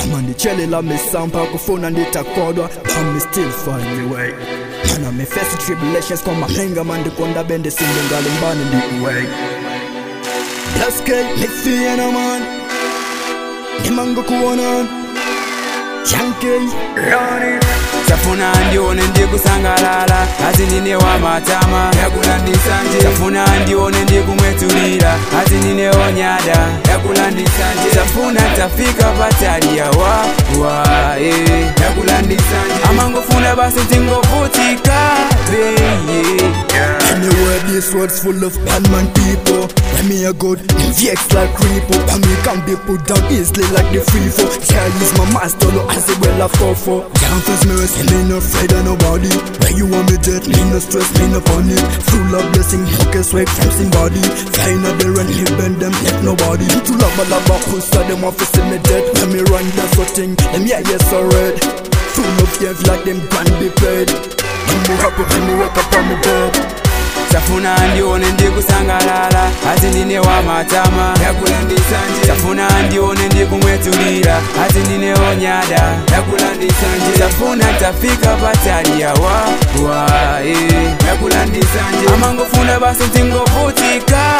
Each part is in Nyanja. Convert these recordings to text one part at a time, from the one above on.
Mama chele la me sampa kufuna nditakodwa, but me still find me way. Man me face tribulations come malenga man de konda bende singa lumbani ndi way. Plus K me fear no man. Ni mango kuona. Yankee Ronnie Safuna ndione ndikusangalala ati nine wa matama yakulandisanje. Safuna ndione ndikumwetulira ati nine onyada yakulandisanje. Safuna tafika patali ya wa yakulandisanje. Amangofuna basi tingovutika Anywhere this world's full of bad man people. When me a good, VX like creepo. But me can be put down easily like the free for. Yeah, use my master, no as it well I fall for. Can't face me, me no afraid of nobody. Where you want me dead, me no stress, me no panic. Full of blessing, okay, swag from somebody. Flying at the run, he bend them, let nobody. To love my love, who saw them off, see me dead. When me run, that's what thing, them yeah, yes, alright. Full of years like them can be paid. When me happy, when me wake up on my bed. Safuna ndione ndikusangalala ati nine wa matama yakulandisanje. Safuna ndione ndikumwetulira ati nine onyada yakulandisanje. Safuna tafika patali ya wa yakulandisanje. Amangofuna basi tingovutika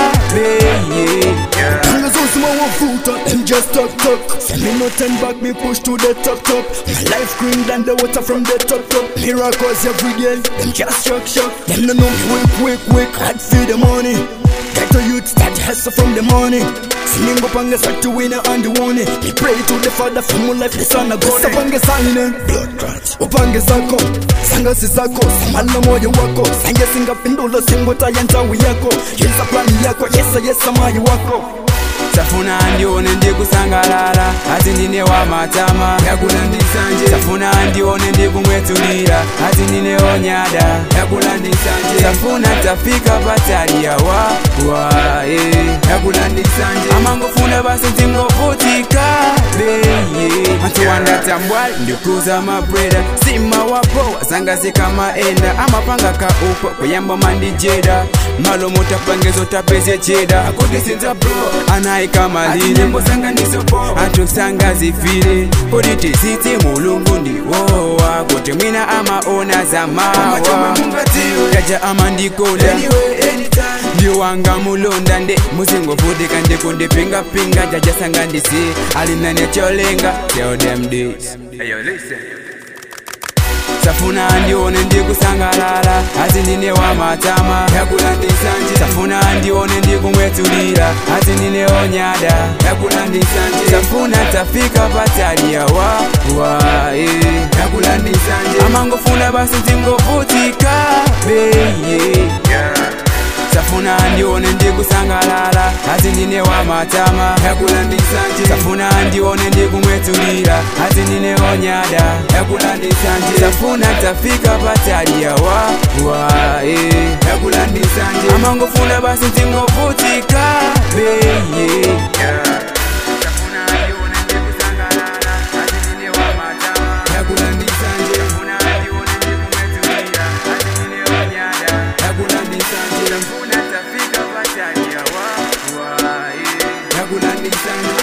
them just talk. Send me no 10 back, me push to the top. My life green than the water from the top. Miracles every day, them just shock. Them no know me quick, I'd feed the money. Get to youth, start hustle from the morning. Singing up on the side to win and the warning. Me pray to the Father for my life, the Son of God. Up on the sign, blood clots. Up on the sako, sanga sisako, samala moyo wako. Singa pindulo, singo tayanta wiyako. Yesa plani yako, yesa mayo wako. Safuna ndione ndikusangalala ati nine wa matama yakulandisanje. Safuna ndione ndikumwetulira ati nine onyada yakulandisanje. Safuna tafika patali ya wa yakulandisanje. Amangofuna basi tingovutika Matuanda tambwali ndikuza mabreda. Sima wapo wasangasi kama enda. Amapanga ka upo kuyamba mandijeda. Malo mutapangezo tapese cheda. Akodi sinza bro anai kama line mbosanga nisopo atusanga zifile. Kodite siti mulungu ndi wowa. Kote mwina ama ona zamawa Jaja ama ndikoda Ndiyo wanga mulonda nde muzingo vodeka nde konde pinga Jaja sanga ndisi alina necholenga. Tell them this. Hey yo listen. Safuna ndione ndikusangalala ati nine wa matama yakulandisanje. Safuna ndione ndikumwetulira ati nine onyada yakulandisanje. Safuna tafika patali ya wa yakulandisanje. Amangofuna basi tingovutika Safuna ndione ndikusangalala ati nine wa matama yakulandisanje. Safuna ndione ndikumwetulira ati nine onyada yakulandisanje. Safuna tafika patali ya wa yakulandisanje. Amangofuna basi tingovutika Safuna ndione ndikusangalala ati nine wa matama yakulandisanje. Safuna ndione ndikumwetulira ati nine onyada yakulandisanje. Safuna tafika patali ya wa yakulandisanje.